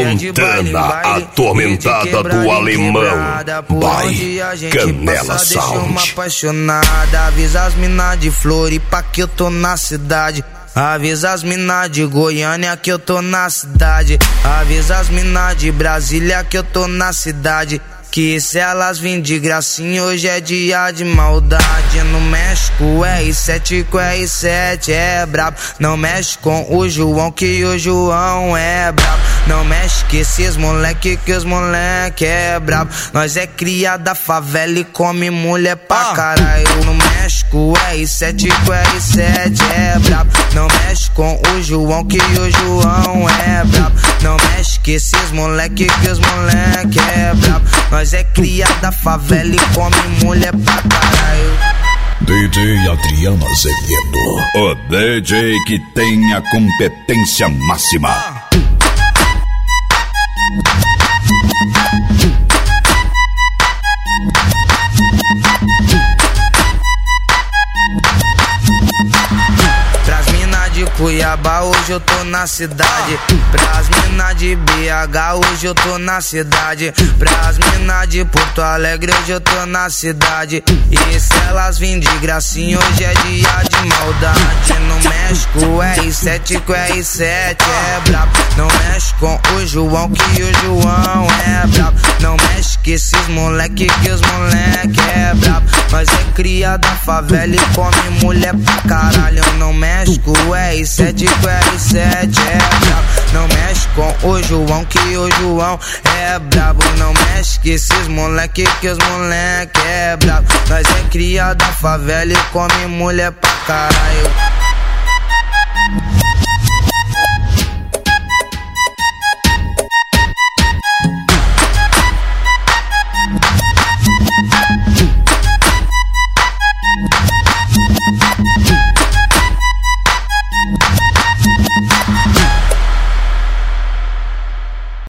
Montana, atormentada do alemão. By Canela Sound. Apaixonada, avisa as mina de Floripa que eu tô na cidade. Avisa as mina de Goiânia que eu tô na cidade. Avisa as mina de Brasília que eu tô na cidade. Que se elas vêm de gracinha, hoje é dia de maldade. No México, R7 com R7 é brabo. Não mexe com o João, que o João é brabo. Não mexe com esses moleque, que os moleque é brabo. Nós é cria da favela e come mulher pra caralho. No México, R7 com R7 é brabo. Não mexe com o João, que o João é brabo. Não mexe com esses moleque, que os moleque é brabo. Nós é cria da favela e come mulher pra caralho. DJ Adriano Azevedo, o DJ que tem a competência máxima. Cuiabá, hoje eu tô na cidade. Pras mina de BH, hoje eu tô na cidade. Pras mina de Porto Alegre, hoje eu tô na cidade. E se elas vêm de gracinha, hoje é dia de maldade. No México, R7 com R7 é brabo. Não mexe com o João, que o João é brabo. Não mexe com esses moleque, que os moleque é brabo. Nós é cria da favela e come mulher pra caralho. Não mexe com o R7 com R7 é brabo. Não mexe com o João, que o João é brabo. Não mexe com esses moleque, que os moleque é brabo. Nós é cria da favela e come mulher pra caralho.